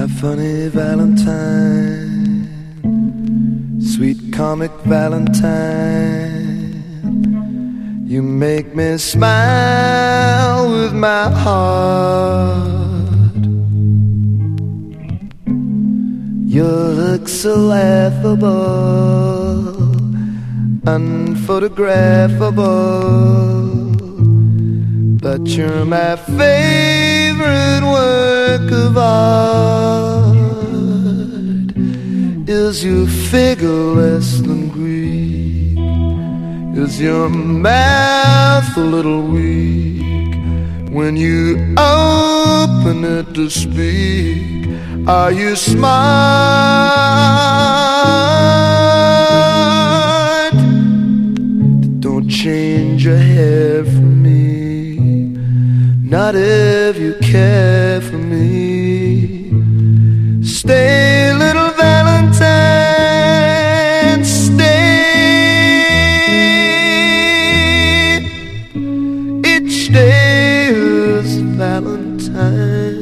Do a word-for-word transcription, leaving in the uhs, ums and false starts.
My funny Valentine, sweet comic Valentine, you make me smile with my heart. You look so laughable, unphotographable, but you're my favorite work of art. Is your figure less than Greek? Is your mouth a little weak when you open it to speak? Are you smart? Don't change your hair for me, not if you care for me. Stay, little Valentine, stay. Each day is Valentine.